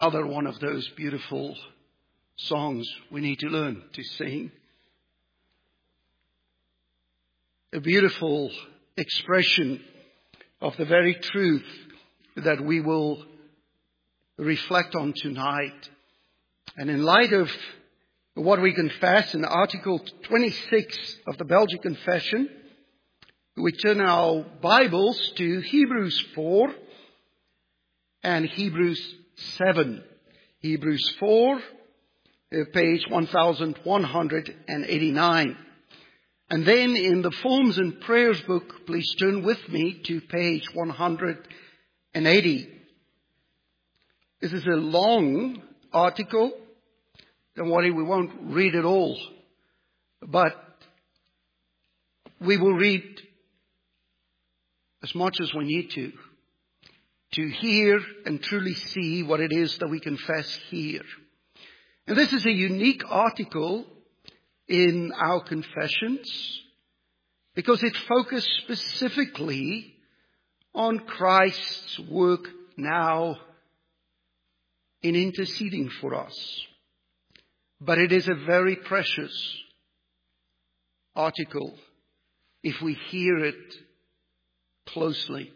Another one of those beautiful songs we need to learn to sing. A beautiful expression of the very truth that we will reflect on tonight. And in light of what we confess in Article 26 of the Belgian Confession, we turn our Bibles to Hebrews 4 and Hebrews 7. Hebrews 4, page 1189. And then in the Forms and Prayers book, please turn with me to page 180. This is a long article. Don't worry, we won't read it all. But we will read as much as we need to hear and truly see what it is that we confess here. And this is a unique article in our confessions because it focused specifically on Christ's work now in interceding for us. But it is a very precious article if we hear it closely.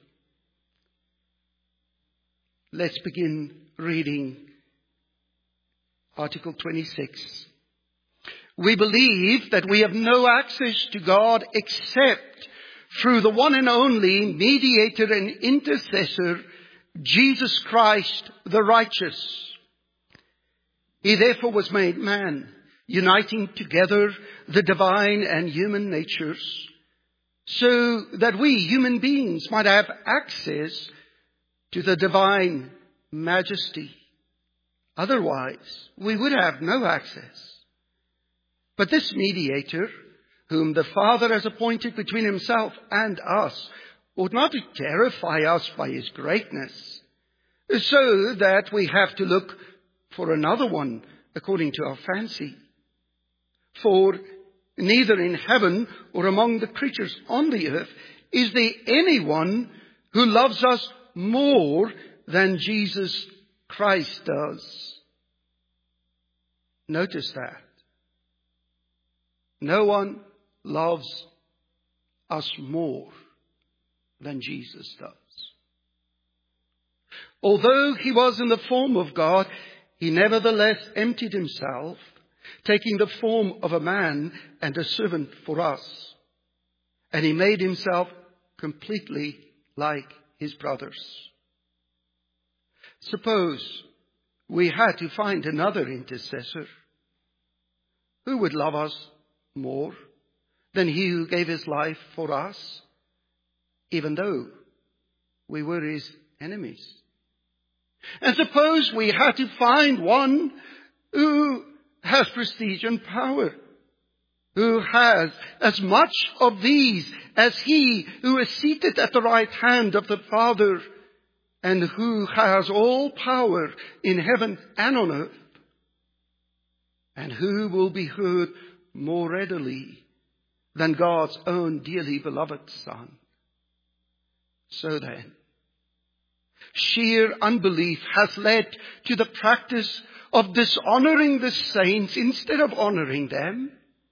Let's begin reading Article 26. We believe that we have no access to God except through the one and only mediator and intercessor, Jesus Christ the righteous. He therefore was made man, uniting together the divine and human natures, so that we human beings might have access to the divine majesty. Otherwise, we would have no access. But this mediator, whom the Father has appointed between himself and us, ought not to terrify us by his greatness, so that we have to look for another one according to our fancy. For neither in heaven or among the creatures on the earth is there anyone who loves us more than Jesus Christ does. Notice that. No one loves us more than Jesus does. Although he was in the form of God, he nevertheless emptied himself, taking the form of a man and a servant for us. And he made himself completely like his brothers. Suppose we had to find another intercessor. Who would love us more than he who gave his life for us, even though we were his enemies? And suppose we had to find one who has prestige and power, who has as much of these as he who is seated at the right hand of the Father, and who has all power in heaven and on earth, and who will be heard more readily than God's own dearly beloved Son. So then, sheer unbelief has led to the practice of dishonoring the saints instead of honoring them.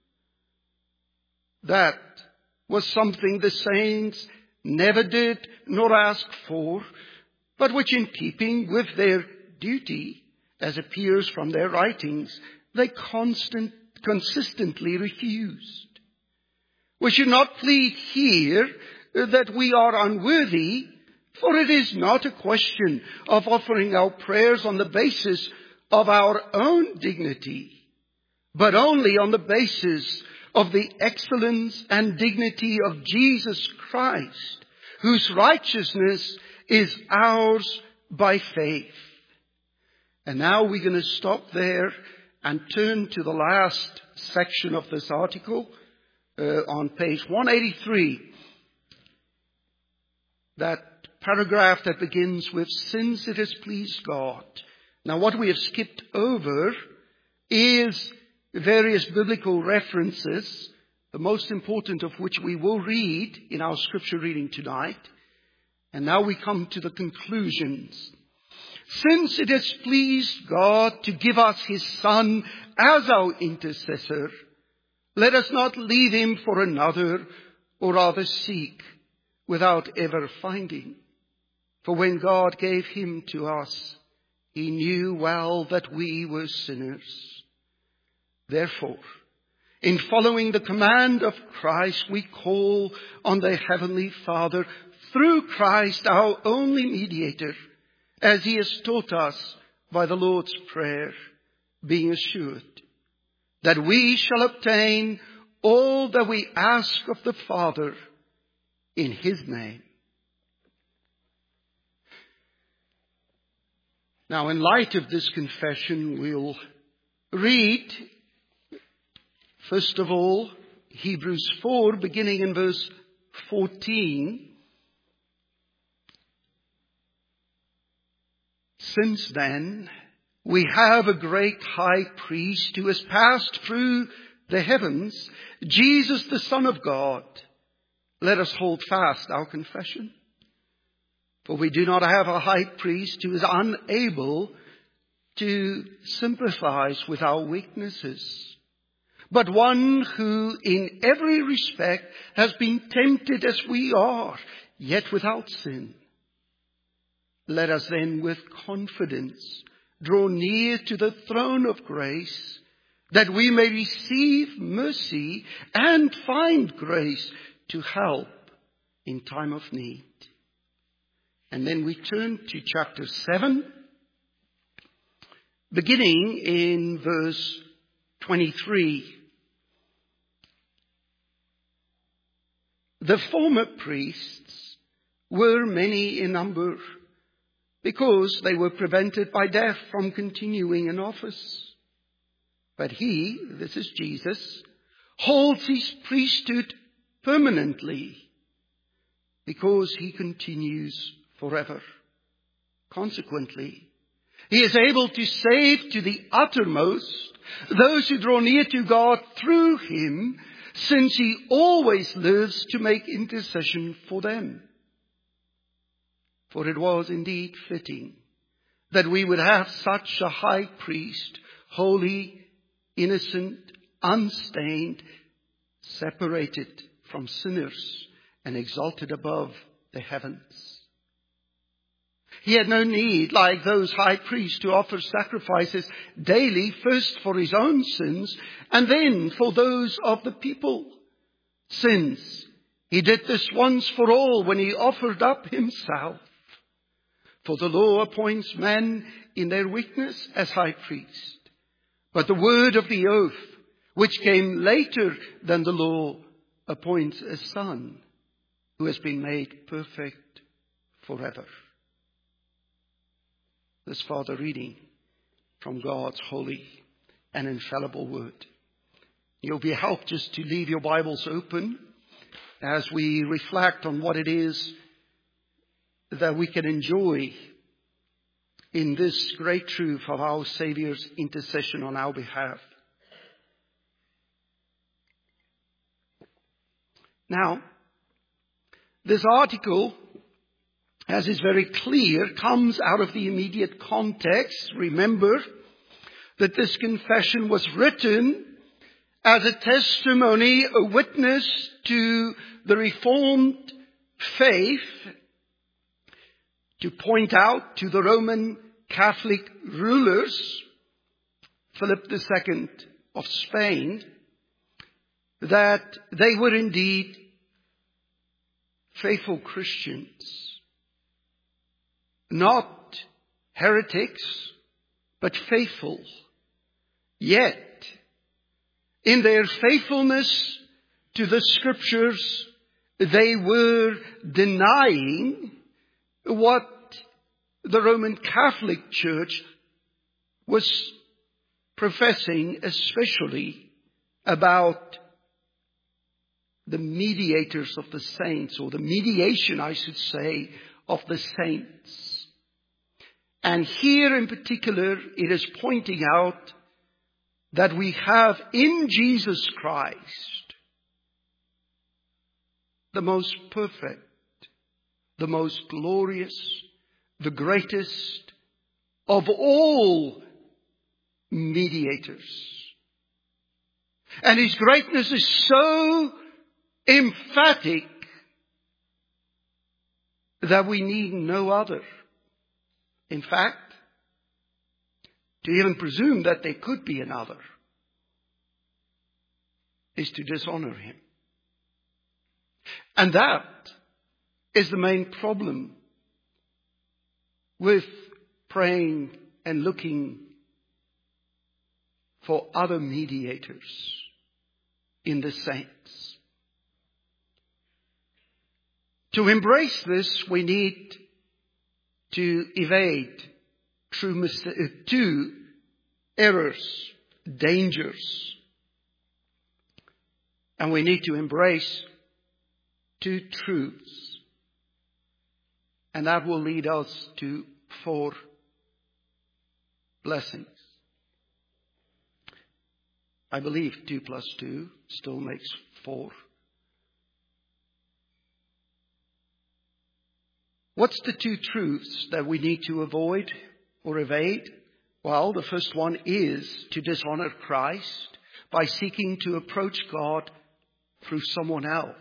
That was something the saints never did nor asked for, but which in keeping with their duty, as appears from their writings, they consistently refused. We should not plead here that we are unworthy, for it is not a question of offering our prayers on the basis of our own dignity, but only on the basis of the excellence and dignity of Jesus Christ, whose righteousness is ours by faith. And now we're going to stop there and turn to the last section of this article on page 183. That paragraph that begins with, since it has pleased God. Now what we have skipped over is various biblical references, the most important of which we will read in our scripture reading tonight. And now we come to the conclusions. since it has pleased God to give us his Son as our intercessor, let us not leave him for another, or rather seek without ever finding. For when God gave him to us, he knew well that we were sinners. Therefore, in following the command of Christ, we call on the Heavenly Father through Christ, our only mediator, as he has taught us by the Lord's Prayer, being assured that we shall obtain all that we ask of the Father in his name. Now, in light of this confession, we'll read, first of all, Hebrews 4, beginning in verse 14. Since then, we have a great high priest who has passed through the heavens, Jesus, the Son of God. Let us hold fast our confession. For we do not have a high priest who is unable to sympathize with our weaknesses, but one who in every respect has been tempted as we are, yet without sin. Let us then with confidence draw near to the throne of grace, that we may receive mercy and find grace to help in time of need. And then we turn to chapter 7, beginning in verse 23. The former priests were many in number, because they were prevented by death from continuing in office. But he, this is Jesus, holds his priesthood permanently, because he continues forever. Consequently, he is able to save to the uttermost those who draw near to God through him, since he always lives to make intercession for them. For it was indeed fitting that we would have such a high priest, holy, innocent, unstained, separated from sinners, and exalted above the heavens. He had no need, like those high priests, to offer sacrifices daily, first for his own sins, and then for those of the people. Since he did this once for all when he offered up himself. For the law appoints men in their weakness as high priest. But the word of the oath, which came later than the law, appoints a son who has been made perfect forever. This further reading from God's holy and infallible word. You'll be helped just to leave your Bibles open as we reflect on what it is that we can enjoy in this great truth of our Savior's intercession on our behalf. Now, this article, as is very clear, comes out of the immediate context. Remember that this confession was written as a testimony, a witness to the Reformed faith, to point out to the Roman Catholic rulers, Philip II of Spain, that they were indeed faithful Christians. Not heretics, but faithful. Yet, in their faithfulness to the Scriptures, they were denying what the Roman Catholic Church was professing, especially about the mediators of the saints, or the mediation, I should say, of the saints. And here in particular, it is pointing out that we have in Jesus Christ the most perfect, the most glorious, the greatest of all mediators. And his greatness is so emphatic that we need no other. In fact, to even presume that there could be another is to dishonor him. And that is the main problem with praying and looking for other mediators in the saints. To embrace this, we need to evade two errors, dangers. And we need to embrace two truths. And that will lead us to 4 blessings. I believe 2 plus 2 still makes 4. What's the 2 truths that we need to avoid or evade? Well, the first one is to dishonor Christ by seeking to approach God through someone else.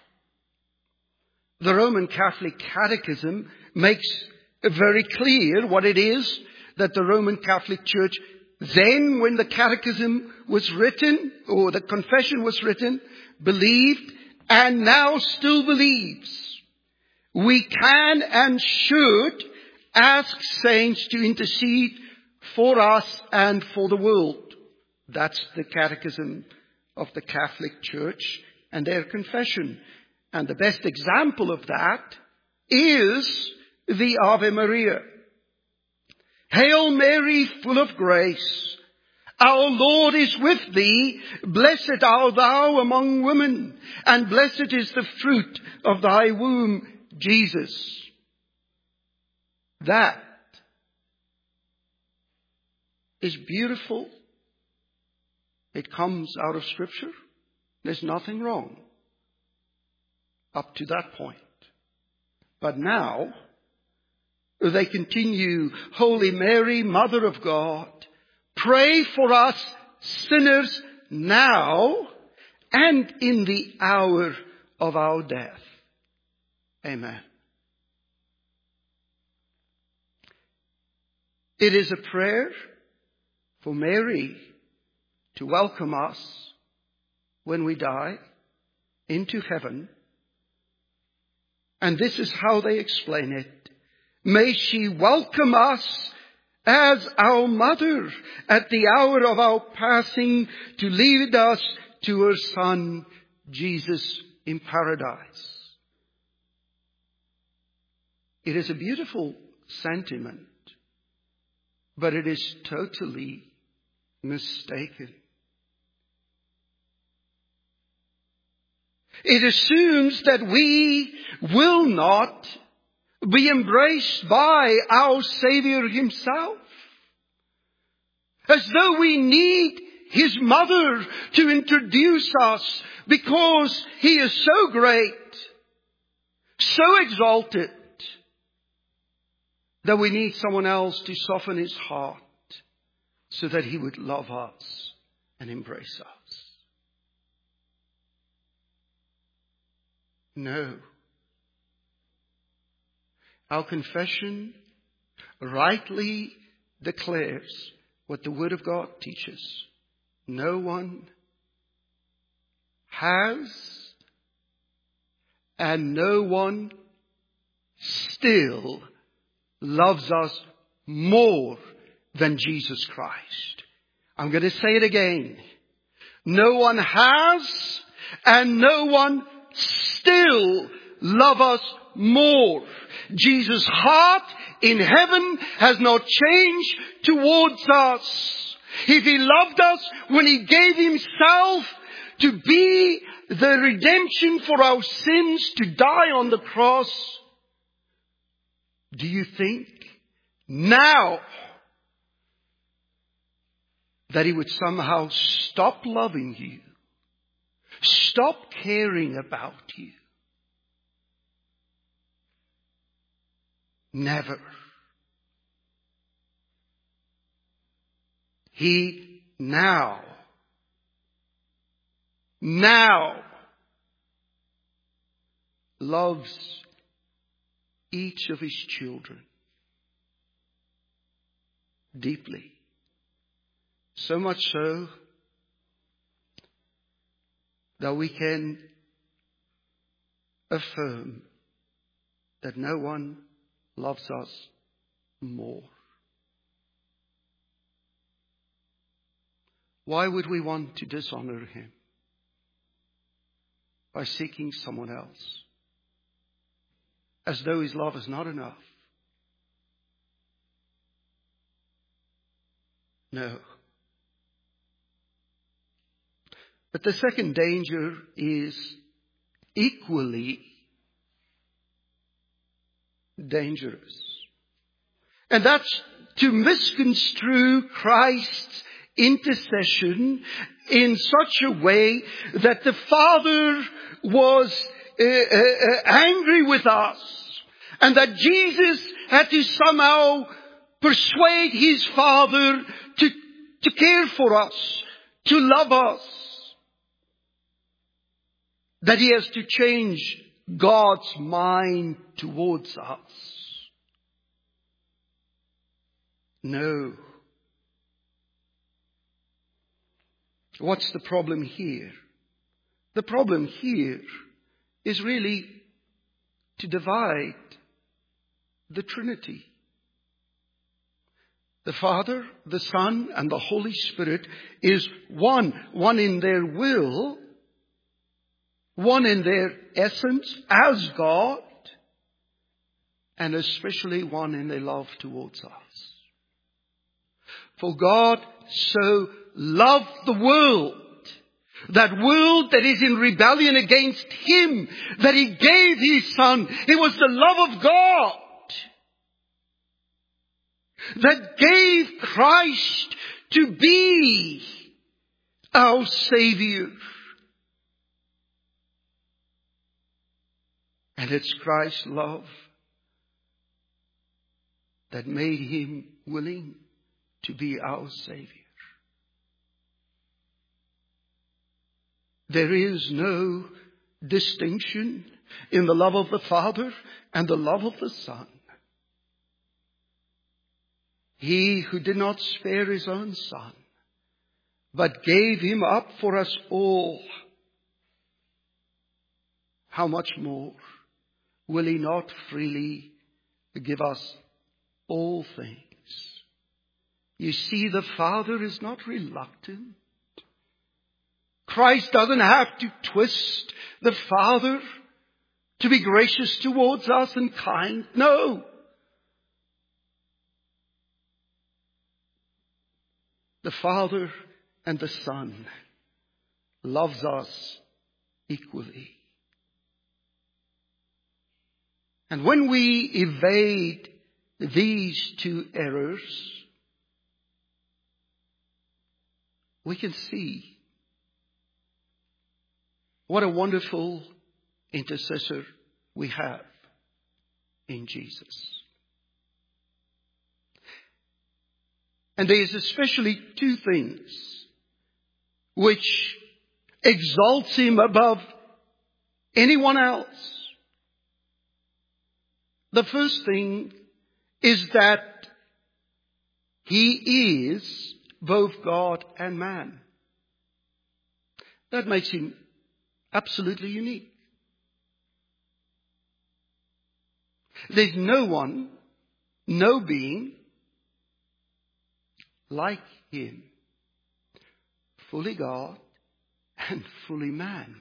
The Roman Catholic Catechism makes very clear what it is that the Roman Catholic Church then, when the Catechism was written, or the Confession was written, believed and now still believes. We can and should ask saints to intercede for us and for the world. That's the Catechism of the Catholic Church and their confession. And the best example of that is the Ave Maria. Hail Mary, full of grace, our Lord is with thee. Blessed art thou among women, and blessed is the fruit of thy womb, Jesus. That is beautiful. It comes out of Scripture. There's nothing wrong up to that point. But now they continue, Holy Mary, Mother of God, pray for us sinners now and in the hour of our death. Amen. It is a prayer for Mary to welcome us when we die into heaven. And this is how they explain it. May she welcome us as our mother at the hour of our passing to lead us to her Son, Jesus, in paradise. It is a beautiful sentiment, but it is totally mistaken. It assumes that we will not be embraced by our Savior himself. As though we need his mother to introduce us because he is so great, so exalted, that we need someone else to soften his heart so that he would love us and embrace us. No. Our confession rightly declares what the Word of God teaches. No one has and no one still loves us more than Jesus Christ. I'm going to say it again. No one has and no one still loves us more. Jesus' heart in heaven has not changed towards us. If he loved us when he gave himself to be the redemption for our sins, to die on the cross, do you think now that he would somehow stop loving you, stop caring about you? Never. He now loves each of his children deeply. So much so that we can affirm that no one loves us more. Why would we want to dishonor him by seeking someone else, as though his love is not enough? No. But the second danger is equally dangerous. And that's to misconstrue Christ's intercession in such a way that the Father was angry with us, and that Jesus had to somehow persuade his Father to care for us, to love us. That he has to change God's mind towards us. No. What's the problem here? The problem here is really to divide the Trinity. The Father, the Son, and the Holy Spirit is one in their will, one in their essence as God, and especially one in their love towards us. For God so loved the world, that world that is in rebellion against him, that he gave his Son. It was the love of God that gave Christ to be our Savior. And it's Christ's love that made him willing to be our Savior. There is no distinction in the love of the Father and the love of the Son. He who did not spare his own Son, but gave him up for us all, how much more will he not freely give us all things? You see, the Father is not reluctant. Christ doesn't have to twist the Father to be gracious towards us and kind. No. The Father and the Son loves us equally. And when we evade these two errors, we can see what a wonderful intercessor we have in Jesus. And there is especially two things which exalts him above anyone else. The first thing is that he is both God and man. That makes him absolutely unique. There's no one, no being like him, fully God and fully man.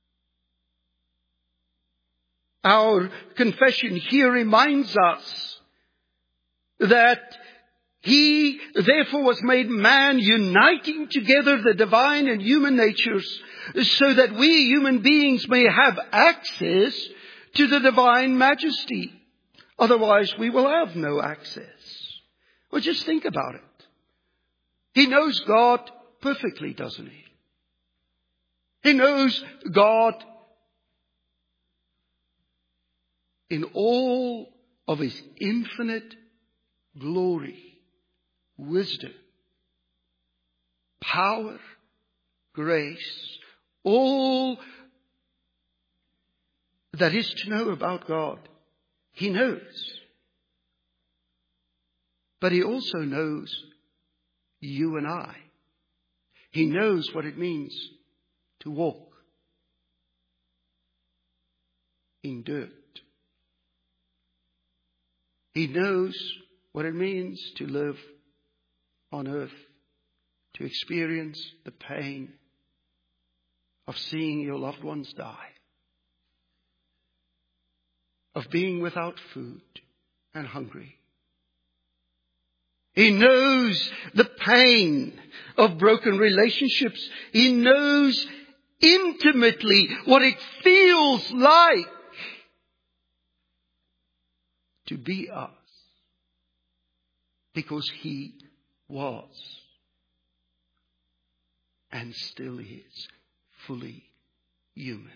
Our confession here reminds us that he therefore was made man, uniting together the divine and human natures, so that we human beings may have access to the divine majesty. Otherwise we will have no access. Well, just think about it. He knows God perfectly, doesn't he? He knows God in all of his infinite glory, wisdom, power, grace, all that is to know about God. He knows. But He also knows you and I. He knows what it means to walk in dirt. He knows what it means to live on earth, to experience the pain of seeing your loved ones die, of being without food and hungry. He knows the pain of broken relationships. He knows intimately what it feels like to be us, because He was and still is fully human.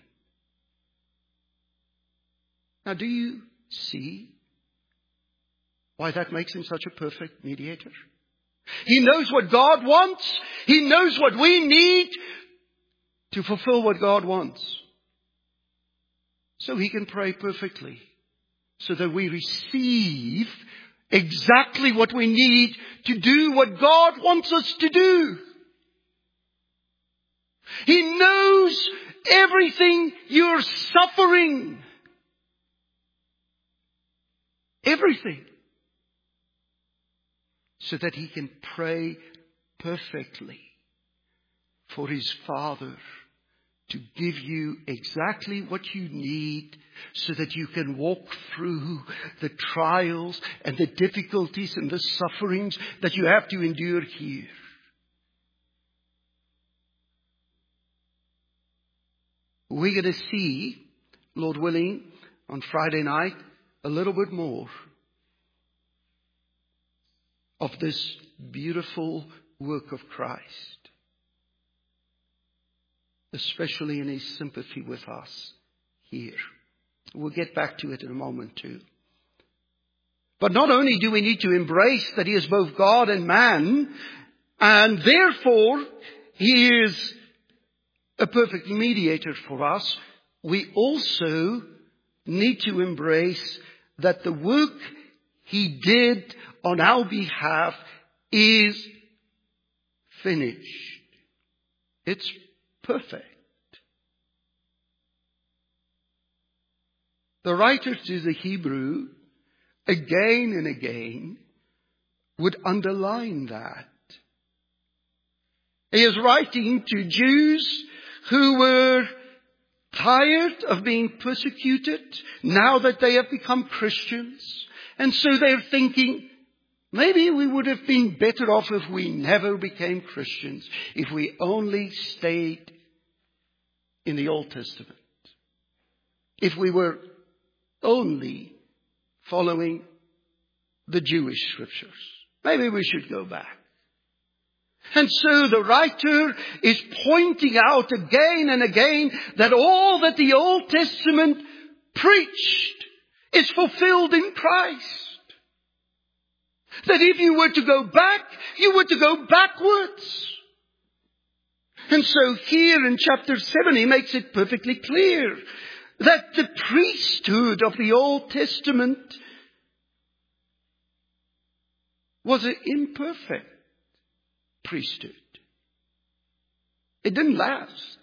Now, do you see why that makes Him such a perfect mediator? He knows what God wants. He knows what we need to fulfill what God wants. So He can pray perfectly, so that we receive exactly what we need to do what God wants us to do. He knows everything you're suffering. Everything. So that He can pray perfectly for His Father to give you exactly what you need, so that you can walk through the trials and the difficulties and the sufferings that you have to endure here. We're going to see, Lord willing, on Friday night, a little bit more of this beautiful work of Christ, especially in His sympathy with us here. We'll get back to it in a moment too. But not only do we need to embrace that He is both God and man, and therefore He is a perfect mediator for us, we also need to embrace that the work He did on our behalf is finished. It's perfect. The writer to the Hebrew, again and again, would underline that. He is writing to Jews who were tired of being persecuted now that they have become Christians. And so they're thinking, maybe we would have been better off if we never became Christians, if we only stayed in the Old Testament, if we were only following the Jewish scriptures. Maybe we should go back. And so the writer is pointing out again and again that all that the Old Testament preached is fulfilled in Christ. That if you were to go back, you were to go backwards. And so here in chapter 7, he makes it perfectly clear that the priesthood of the Old Testament was an imperfect priesthood. It didn't last.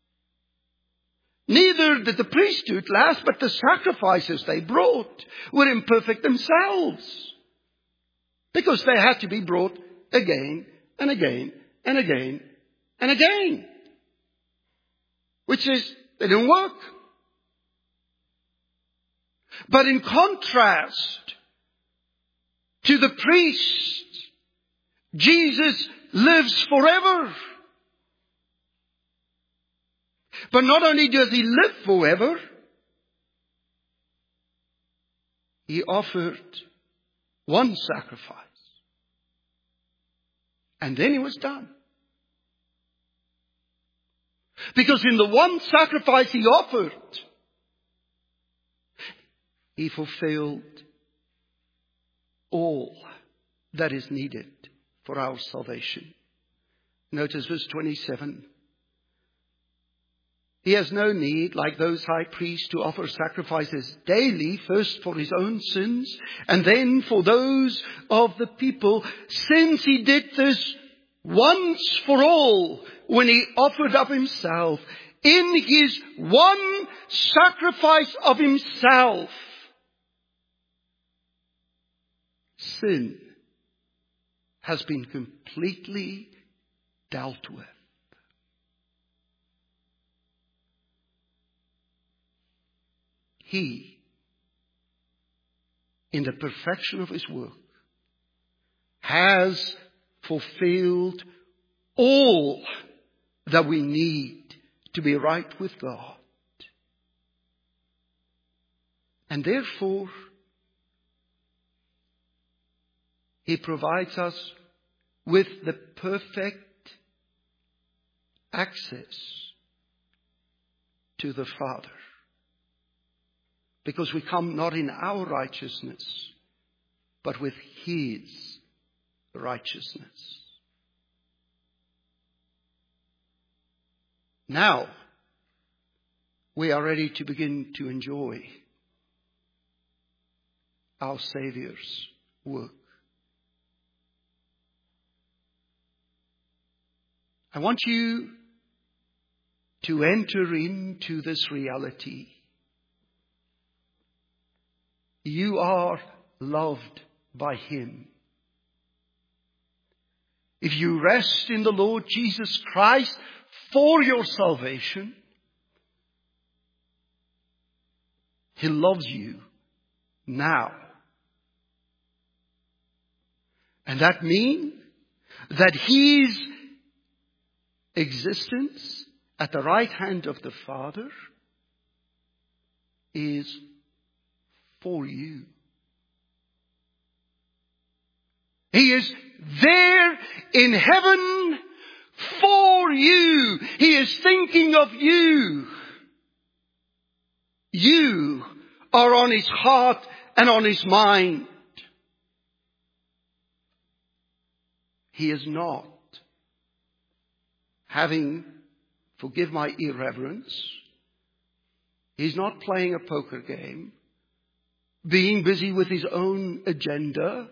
Neither did the priesthood last, but the sacrifices they brought were imperfect themselves, because they had to be brought again and again and again and again. Which is, they didn't work. But in contrast to the priest, Jesus lives forever. But not only does He live forever, He offered one sacrifice. And then He was done. Because in the one sacrifice He offered, He fulfilled all that is needed for our salvation. Notice verse 27. He has no need, like those high priests, to offer sacrifices daily, first for his own sins, and then for those of the people, since he did this once for all when he offered up himself. In his one sacrifice of himself, sin has been completely dealt with. He, in the perfection of his work, has fulfilled all that we need to be right with God. And therefore, he provides us with the perfect access to the Father. Because we come not in our righteousness, but with his righteousness. Now, we are ready to begin to enjoy our Savior's work. I want you to enter into this reality. You are loved by him. If you rest in the Lord Jesus Christ for your salvation, he loves you now. And that means that his existence at the right hand of the Father is for you. He is there in heaven for you. He is thinking of you. You are on his heart and on his mind. He is not forgive my irreverence, he's not playing a poker game, being busy with his own agenda.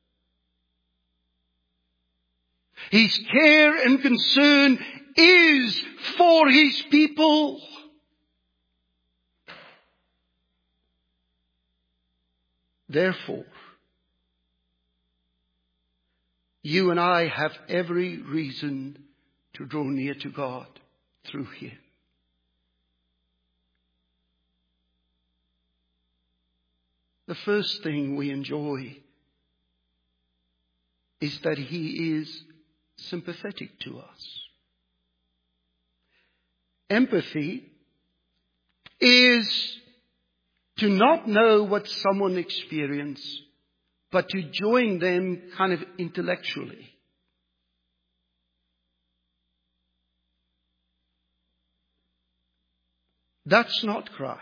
His care and concern is for his people. Therefore, you and I have every reason to draw near to God through him. The first thing we enjoy is that he is sympathetic to us. Empathy is to not know what someone experiences, but to join them kind of intellectually. That's not Christ.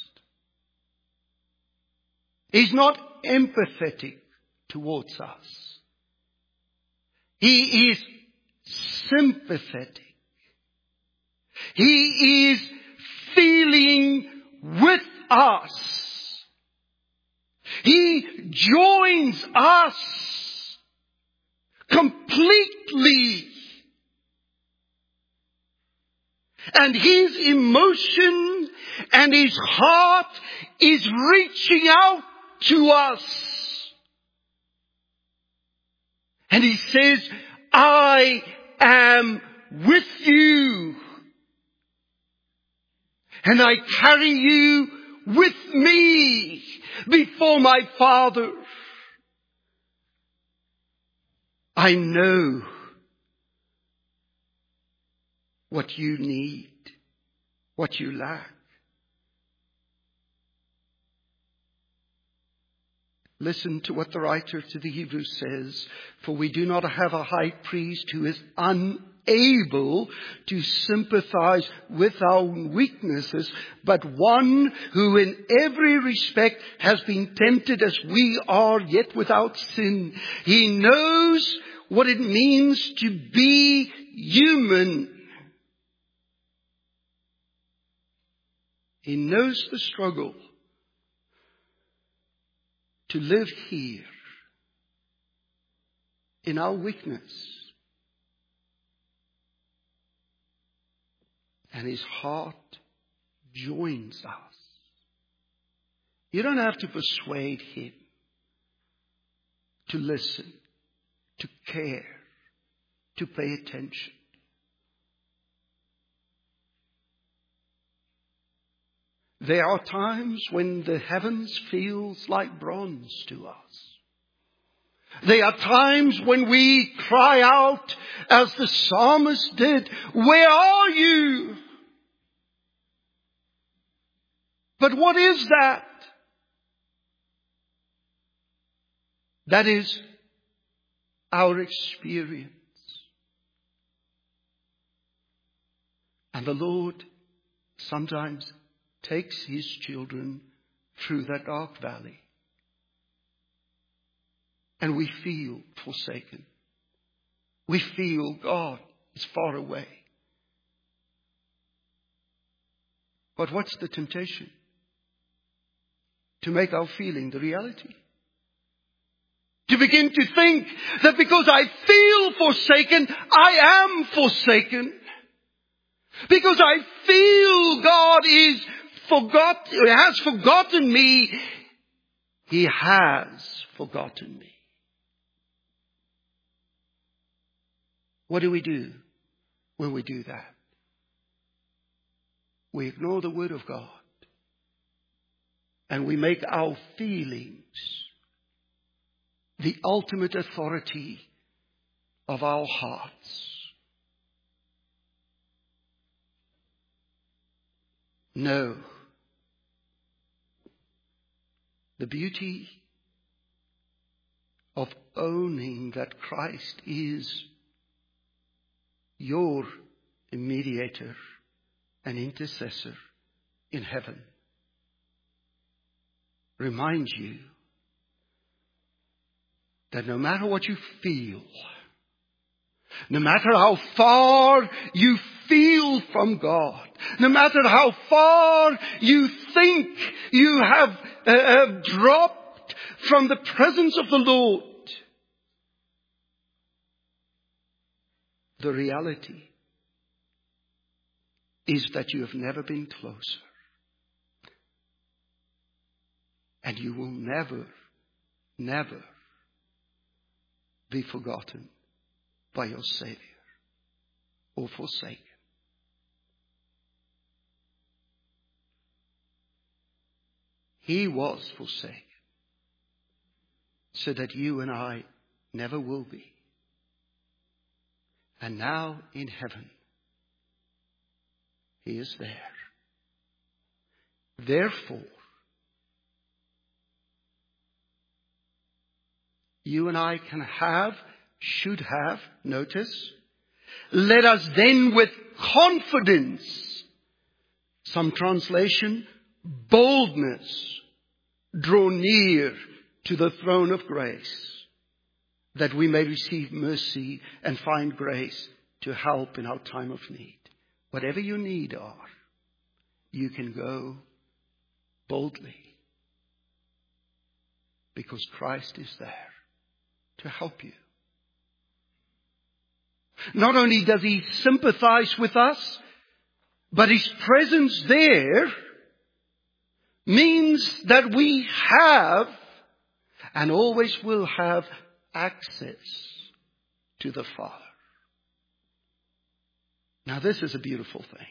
He's not empathetic towards us. He is sympathetic. He is feeling with us. He joins us completely. And his emotion and his heart is reaching out to us. And he says, I am with you. And I carry you with me before my Father. I know what you need, what you lack. Listen to what the writer to the Hebrews says. For we do not have a high priest who is unable to sympathize with our weaknesses, but one who in every respect has been tempted as we are, yet without sin. He knows what it means to be human. He knows the struggle to live here in our weakness. And His heart joins us. You don't have to persuade Him to listen, to care, to pay attention. There are times when the heavens feels like bronze to us. There are times when we cry out, as the psalmist did, "Where are you?" But what is that? That is our experience. And the Lord sometimes takes His children through that dark valley. And we feel forsaken. We feel God is far away. But what's the temptation? To make our feeling the reality. To begin to think that because I feel forsaken, I am forsaken. Because I feel God has forgotten me, He has forgotten me. What do we do when we do that? We ignore the Word of God. And we make our feelings the ultimate authority of our hearts. No. The beauty of owning that Christ is your mediator and intercessor in heaven reminds you that no matter what you feel, no matter how far you feel from God, no matter how far you think you have dropped from the presence of the Lord, the reality is that you have never been closer. And you will never, never be forgotten by your Savior or forsaken. He was forsaken so that you and I never will be. And now in heaven, He is there. Therefore, you and I should have, notice, let us then with confidence, some translation, boldness, draw near to the throne of grace, that we may receive mercy and find grace to help in our time of need. Whatever your need are, you can go boldly because Christ is there to help you. Not only does He sympathize with us, but His presence there means that we have and always will have access to the Father. Now this is a beautiful thing.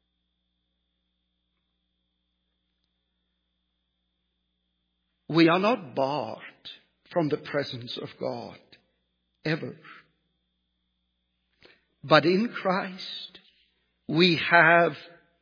We are not barred from the presence of God ever. But in Christ, we have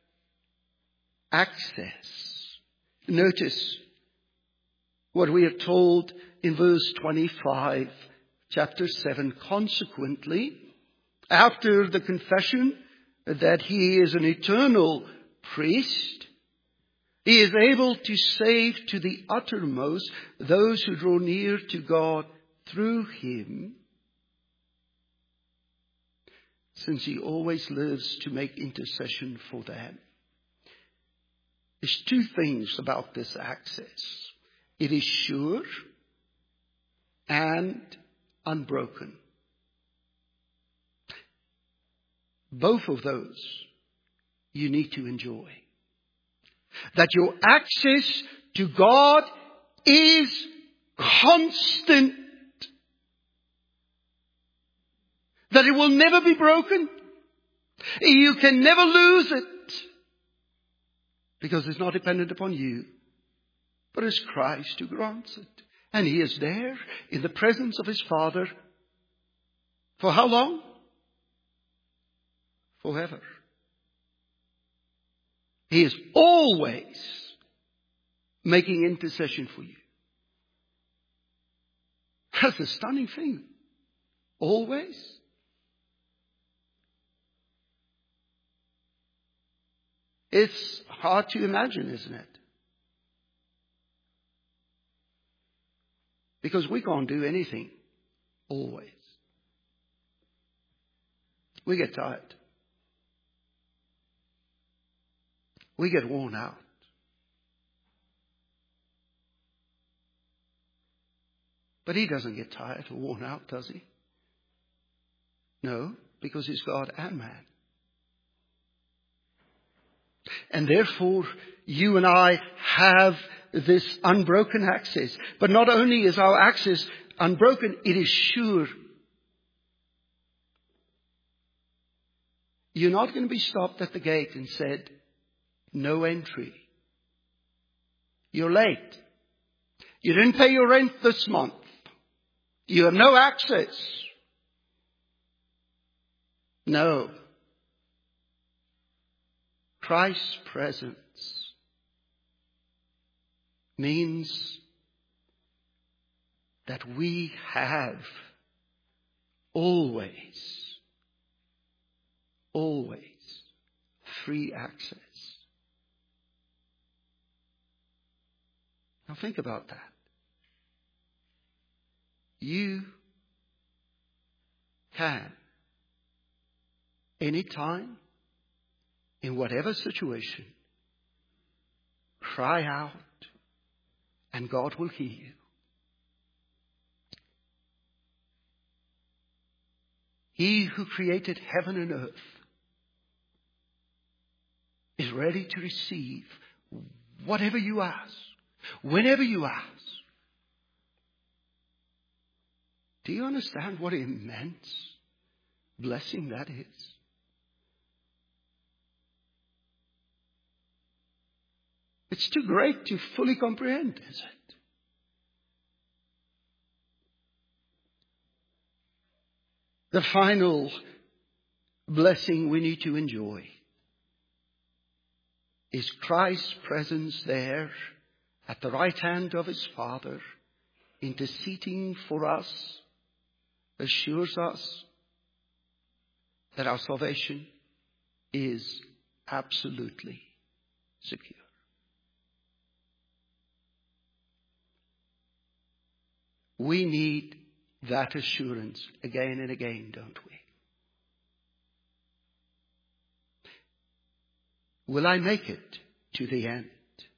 access. Notice what we are told in verse 25, chapter 7. Consequently, after the confession that He is an eternal priest, He is able to save to the uttermost those who draw near to God through Him, since he always lives to make intercession for them. There's two things about this access. It is sure and unbroken. Both of those you need to enjoy. That your access to God is constant. That it will never be broken. You can never lose it. Because it's not dependent upon you, but it's Christ who grants it. And he is there in the presence of his Father. For how long? Forever. He is always making intercession for you. That's a stunning thing. Always. It's hard to imagine, isn't it? Because we can't do anything always. We get tired. We get worn out. But he doesn't get tired or worn out, does he? No, because he's God and man. And therefore, you and I have this unbroken access. But not only is our access unbroken, it is sure. You're not going to be stopped at the gate and said, no entry. You're late. You didn't pay your rent this month. You have no access. No. Christ's presence means that we have always free access. Now think about that. You can, anytime, in whatever situation, cry out and God will hear you. He who created heaven and earth is ready to receive whatever you ask, whenever you ask. Do you understand what immense blessing that is? It's too great to fully comprehend, is it? The final blessing we need to enjoy is Christ's presence there at the right hand of his Father, interceding for us, assures us that our salvation is absolutely secure. We need that assurance again and again, don't we? Will I make it to the end?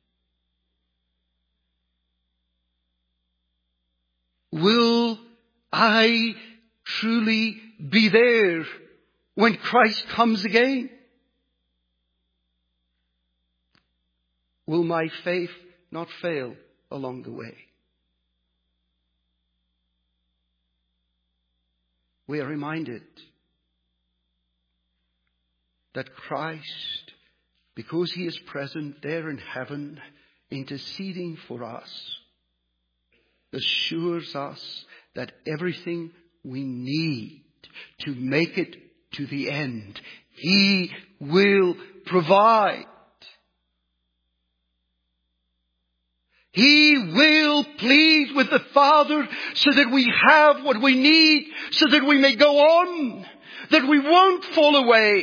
Will I truly be there when Christ comes again? Will my faith not fail along the way? We are reminded that Christ, because he is present there in heaven, interceding for us, assures us that everything we need to make it to the end, he will provide. He will plead with the Father so that we have what we need, so that we may go on, that we won't fall away,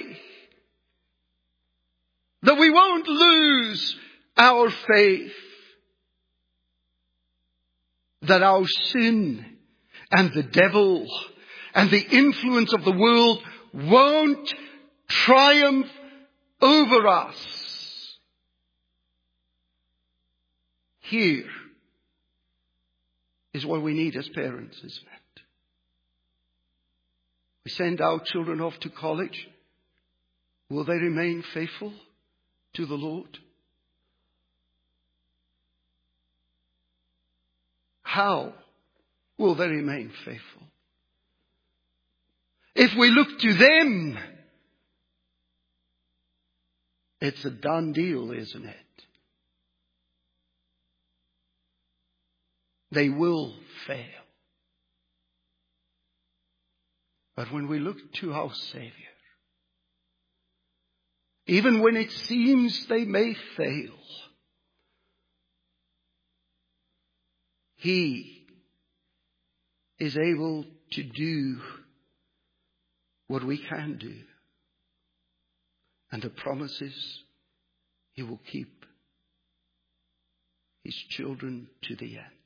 that we won't lose our faith, that our sin and the devil and the influence of the world won't triumph over us. Here is what we need as parents, isn't it? We send our children off to college. Will they remain faithful to the Lord? How will they remain faithful? If we look to them, it's a done deal, isn't it? They will fail. But when we look to our Savior, even when it seems they may fail, He is able to do what we can do. And the promises He will keep His children to the end.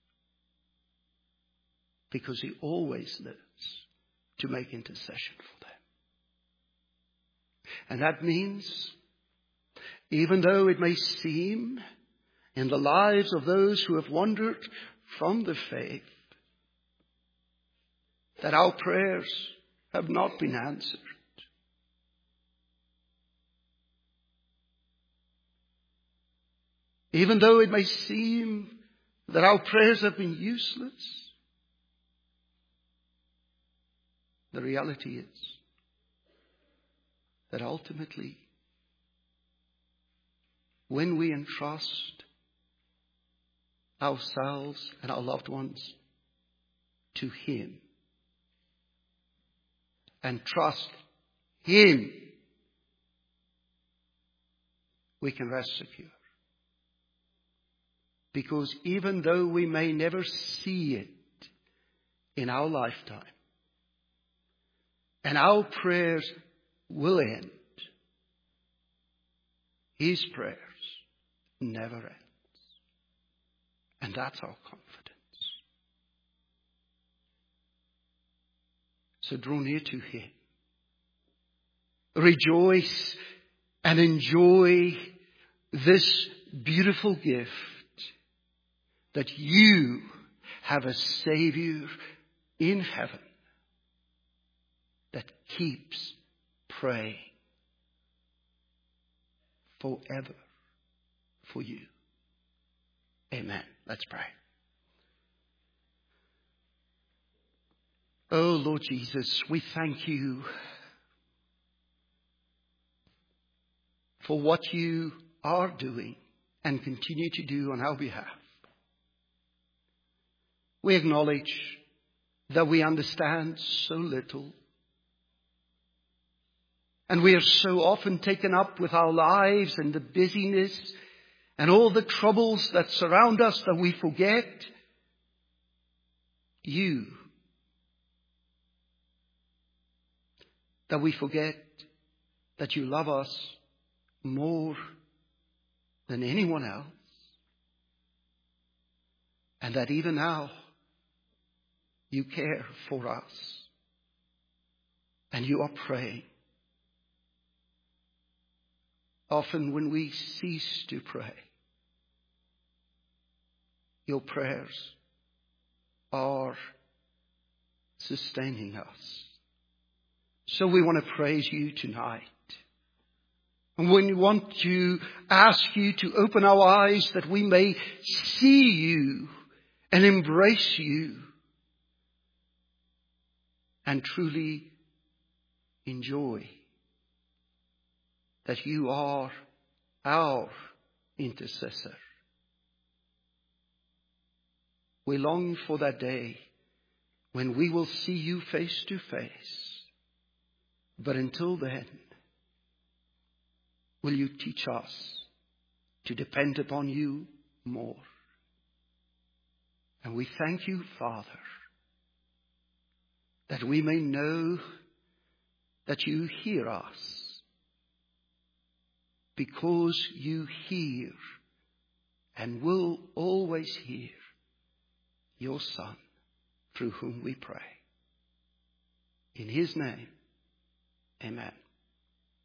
Because He always lives to make intercession for them. And that means, even though it may seem in the lives of those who have wandered from the faith that our prayers have not been answered, even though it may seem that our prayers have been useless, the reality is that ultimately, when we entrust ourselves and our loved ones to Him and trust Him, we can rest secure. Because even though we may never see it in our lifetime, and our prayers will end, His prayers never end. And that's our confidence. So draw near to Him. Rejoice and enjoy this beautiful gift that you have a Savior in heaven that keeps praying forever for you. Amen. Let's pray. Oh, Lord Jesus, we thank You for what You are doing and continue to do on our behalf. We acknowledge that we understand so little. And we are so often taken up with our lives and the busyness and all the troubles that surround us that we forget You. That we forget that You love us more than anyone else. And that even now You care for us. And You are praying. Often when we cease to pray, Your prayers are sustaining us. So we want to praise You tonight. And we want to ask You to open our eyes that we may see You and embrace You and truly enjoy that You are our intercessor. We long for that day when we will see You face to face. But until then, will You teach us to depend upon You more? And we thank You, Father, that we may know that You hear us. Because You hear and will always hear Your Son, through whom we pray. In His name, Amen.